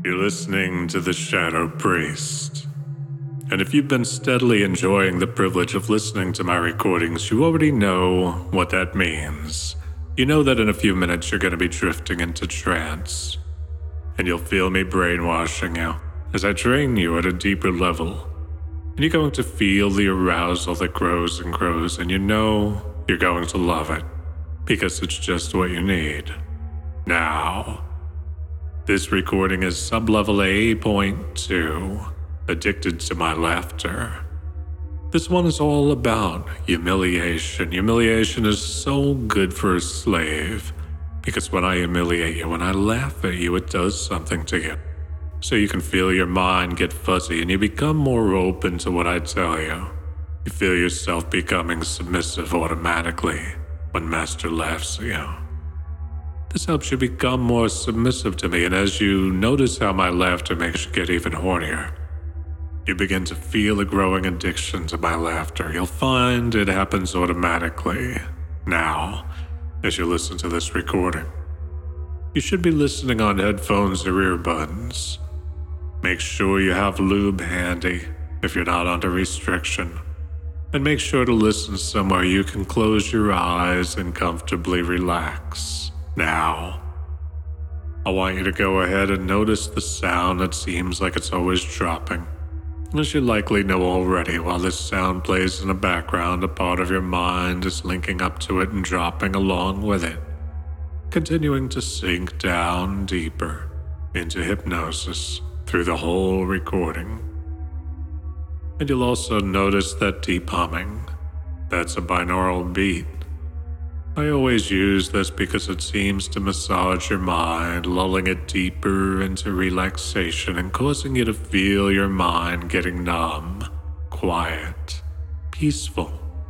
You're listening to The Shadow Priest. And if you've been steadily enjoying the privilege of listening to my recordings, you already know what that means. You know that in a few minutes you're going to be drifting into trance. And you'll feel me brainwashing you as I train you at a deeper level. And you're going to feel the arousal that grows and grows, and you know you're going to love it, because it's just what you need. Now, this recording is sublevel A.2, Addicted to My Laughter. This one is all about humiliation. Humiliation is so good for a slave, because when I humiliate you, when I laugh at you, it does something to you. So you can feel your mind get fuzzy and you become more open to what I tell you. You feel yourself becoming submissive automatically when Master laughs at you. This helps you become more submissive to me, and as you notice how my laughter makes you get even hornier, you begin to feel a growing addiction to my laughter. You'll find it happens automatically now as you listen to this recording. You should be listening on headphones or earbuds. Make sure you have lube handy if you're not under restriction. And make sure to listen somewhere you can close your eyes and comfortably relax. Now, I want you to go ahead and notice the sound that seems like it's always dropping. As you likely know already, while this sound plays in the background, a part of your mind is linking up to it and dropping along with it, continuing to sink down deeper into hypnosis through the whole recording. And you'll also notice that deep humming. That's a binaural beat. I always use this because it seems to massage your mind, lulling it deeper into relaxation and causing you to feel your mind getting numb, quiet, peaceful.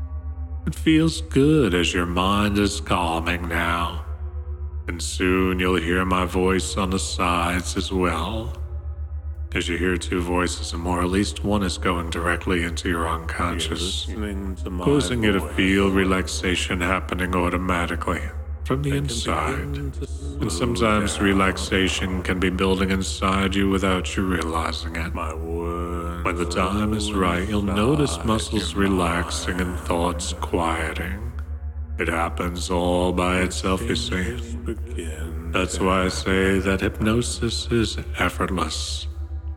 It feels good as your mind is calming now. And soon you'll hear my voice on the sides as well. As you hear two voices or more, at least one is going directly into your unconscious, causing you to feel relaxation happening automatically from the inside. And sometimes relaxation can be building inside you without you realizing it. When the time is right, you'll notice muscles relaxing and thoughts quieting. It happens all by itself, you see. That's why I say that hypnosis is effortless.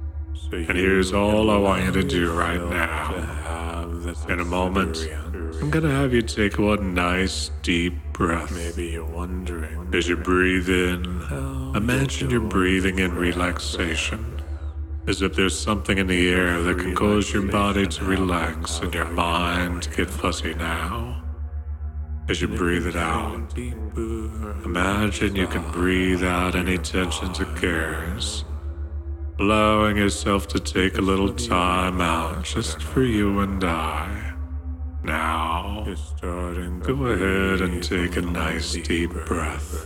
And here's all I want you to do right now. In a moment, I'm gonna have you take one nice deep breath. Maybe you're wondering. As you breathe in, imagine you're breathing in relaxation, as if there's something in the air that can cause your body to relax and your mind to get fuzzy now. As you breathe it out, imagine you can breathe out any tensions or cares, allowing yourself to take a little time out just for you and I. Now, go ahead and take a nice deep breath.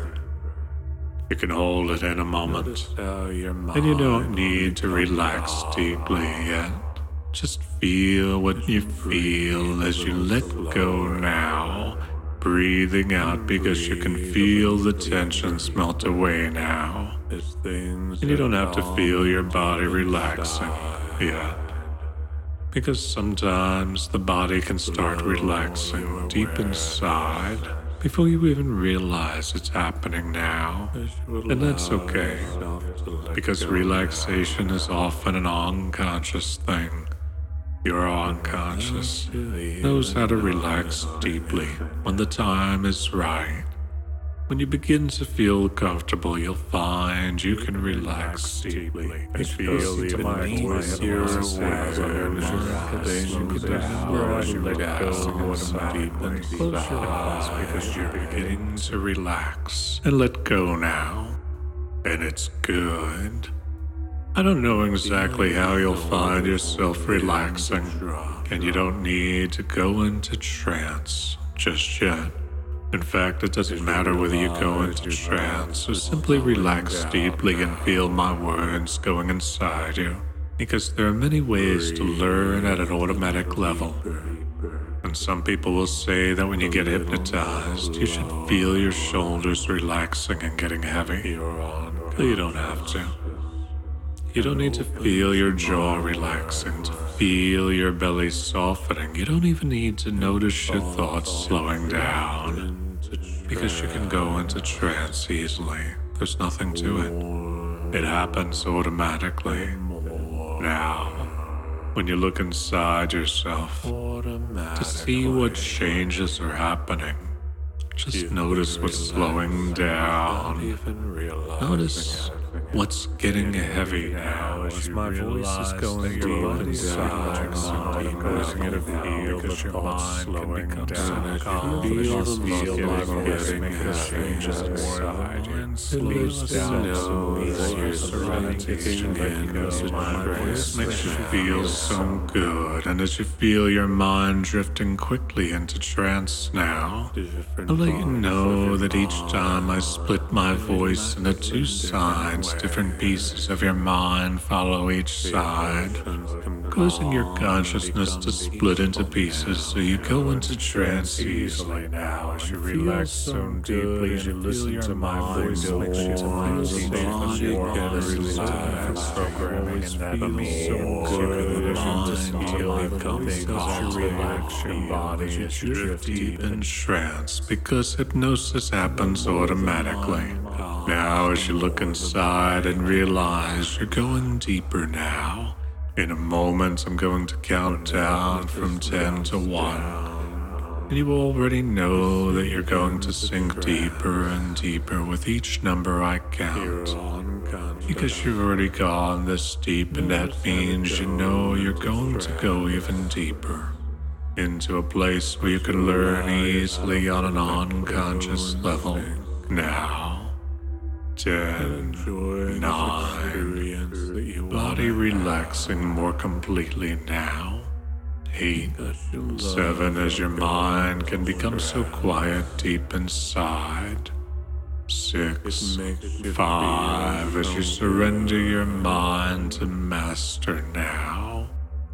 You can hold it in a moment, and you don't need to relax deeply yet. Just feel what you feel as you let go now, breathing out because you can feel the tensions melt away now. And you don't have to feel your body relaxing yet, because sometimes the body can start relaxing deep inside before you even realize it's happening now. And that's okay, because relaxation is often an unconscious thing. Your unconscious knows how to relax deeply when the time is right. When you begin to feel comfortable, you'll find you can relax deeply and feel even easier awareness. Then you can let go deeply. Close your eyes because you're beginning to relax and let go now. And it's good. I don't know exactly how you'll find yourself relaxing, and you don't need to go into trance just yet. In fact, it doesn't matter whether you go into trance or simply relax deeply and feel my words going inside you, because there are many ways to learn at an automatic level. And some people will say that when you get hypnotized, you should feel your shoulders relaxing and getting heavy. But you don't have to. You don't need to feel your jaw relaxing, to feel your belly softening. You don't even need to notice your thoughts slowing down, because you can go into trance easily. There's nothing to it. It happens automatically. Now, when you look inside yourself to see what changes are happening, just notice what's slowing down. Notice what's getting heavy now as my voice is going deep inside. Causing you to feel because your mind slowing down. Feel the voice making changes inside you. Slows down that your surroundings because my voice makes you feel so good. And as you feel your mind drifting quickly into trance now, I'll let you know that each time I split my voice into two sides, different pieces of your mind follow each side, causing your consciousness to split into pieces so you go into trance easily now as you relax so deeply as you listen to my voice makes you feel safe and more relaxed, programming and that feels so good as you relax your body as you drift deep in trance, because hypnosis happens automatically. Now as you look inside and realize you're going deeper now, in a moment I'm going to count down from 10 to 1. And you already know that you're going to sink deeper and deeper with each number I count. Because you've already gone this deep, and that means you know you're going to go even deeper. Into a place where you can learn easily on an unconscious level. Now. 10, 9, body relaxing more completely now. 8, 7, as your mind can become so quiet deep inside. 6, 5, as you surrender your mind to master now.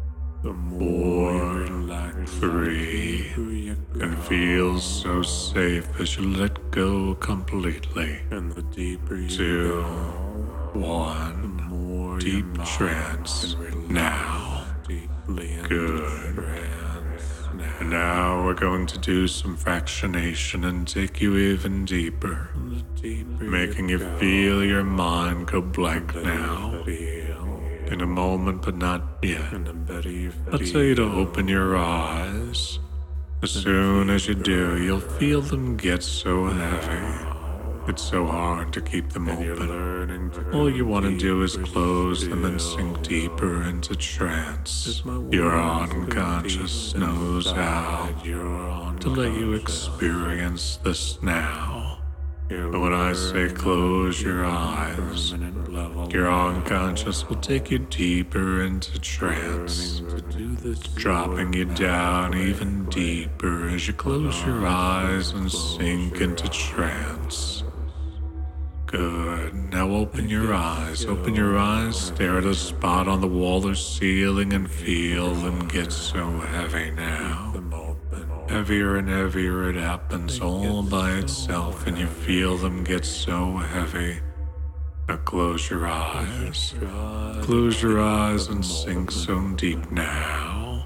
4, 3, and feel so safe as you let go completely. 2, 1, deep trance now. Good. And now we're going to do some fractionation and take you even deeper, making you feel your mind go blank now. In a moment, but not yet. I'll tell you to open your eyes. As soon as you do, you'll feel them get so heavy. It's so hard to keep them open. All you want to do is close them and sink deeper into trance. Your unconscious knows how to let you experience this now. But when I say close your eyes, your unconscious will take you deeper into trance, dropping you down even deeper as you close your eyes and sink into trance. Good. Now open your eyes. Open your eyes, stare at a spot on the wall or ceiling and feel them get so heavy now. Heavier and heavier, it happens all by itself, and you feel them get so heavy. Now close your eyes. Close your eyes and sink so deep now.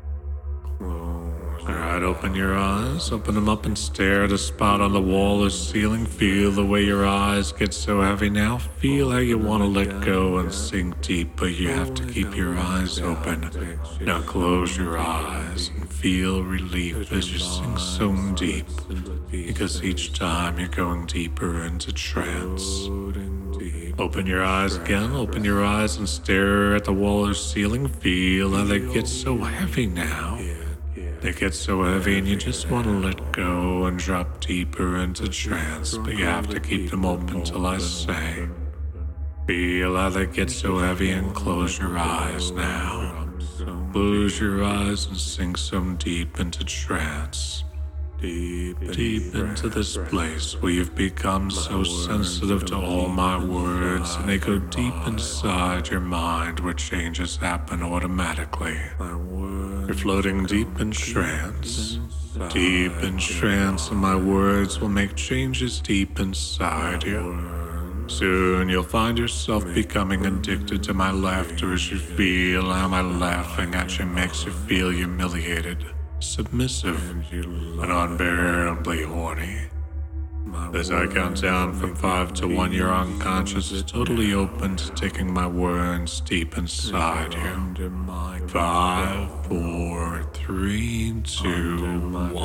Alright, open your eyes. Open them up and stare at a spot on the wall or ceiling. Feel the way your eyes get so heavy now. Feel how you want to let go and sink deep, but you have to keep your eyes open. Now close your eyes and feel relief as you sink so deep, because each time you're going deeper into trance. Open your eyes again. Open your eyes and stare at the wall or ceiling. Feel how they get so heavy now. They get so heavy and you just want to let go and drop deeper into trance, but you have to keep them open till I say. Feel how they get so heavy and close your eyes now. Close your eyes and sink so deep into trance. Deep into this place where you've become so sensitive to all my words, and they go deep inside your mind where changes happen automatically. You're floating deep in trance, and my words will make changes deep inside you. Soon you'll find yourself becoming addicted to my laughter as you feel how my laughing at you makes you feel humiliated, submissive, and unbearably horny. As I count down from 5 to 1, your unconscious is totally open to taking my words deep inside you. 5, 4, 3, 2,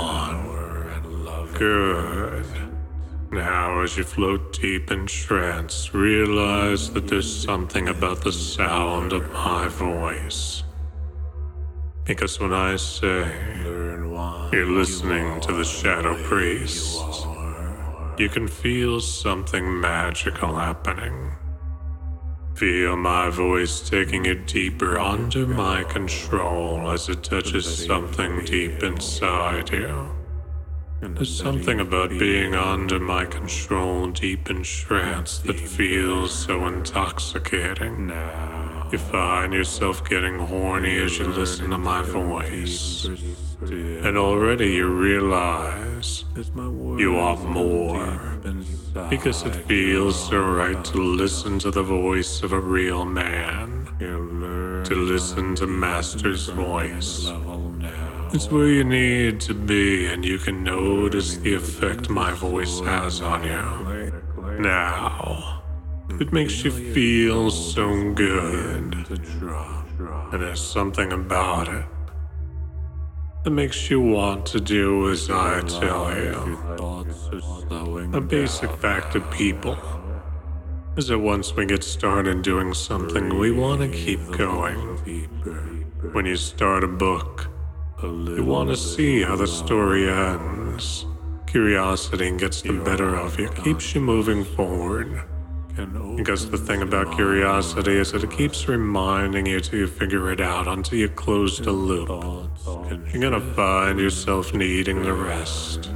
1. Good. Now, as you float deep in trance, realize that there's something about the sound of my voice. Because when I say, you're listening to the Shadow Priest, you can feel something magical happening. Feel my voice taking you deeper under my control as it touches something deep inside you. There's something about being under my control deep in trance that feels so intoxicating. You find yourself getting horny as you listen to my voice. And already you realize you want more. Because it feels so right to listen to the voice of a real man. To listen to Master's voice. It's where you need to be, and you can notice the effect my voice has on you. Now, it makes you feel so good. And there's something about it that makes you want to do as I tell you. A basic fact of people is that once we get started doing something, we want to keep going. When you start a book, you want to see how the story ends. Curiosity gets the better of you, keeps you moving forward. Because the thing about curiosity is that it keeps reminding you till you figure it out until you close the loop. You're gonna find yourself needing the rest.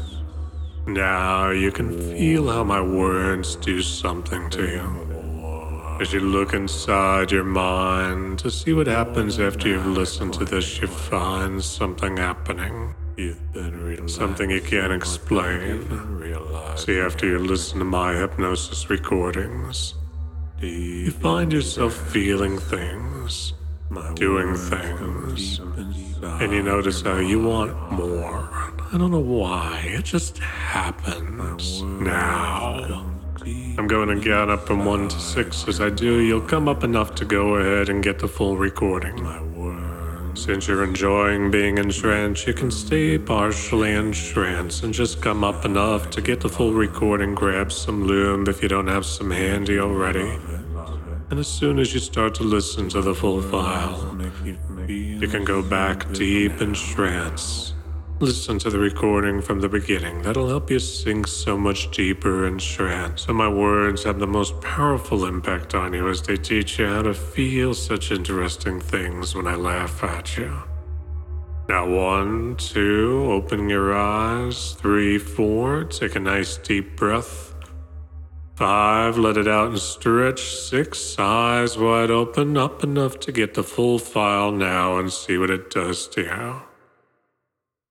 Now you can feel how my words do something to you. As you look inside your mind to see what happens after you've listened to this, you find something happening. Something you can't explain. See, after you listen to my hypnosis recordings, you find yourself feeling things, doing things, and you notice how you want more. I don't know why, it just happens. Now, I'm going to count up from 1 to 6. As I do, you'll come up enough to go ahead and get the full recording. Since you're enjoying being in trance, you can stay partially in trance and just come up enough to get the full recording. Grab some lube if you don't have some handy already. And as soon as you start to listen to the full file, you can go back deep in trance. Listen to the recording from the beginning. That'll help you sink so much deeper in trance. So my words have the most powerful impact on you as they teach you how to feel such interesting things when I laugh at you. Now 1, 2, open your eyes. 3, 4, take a nice deep breath. 5, let it out and stretch. 6, eyes wide open, up enough to get the full file now and see what it does to you.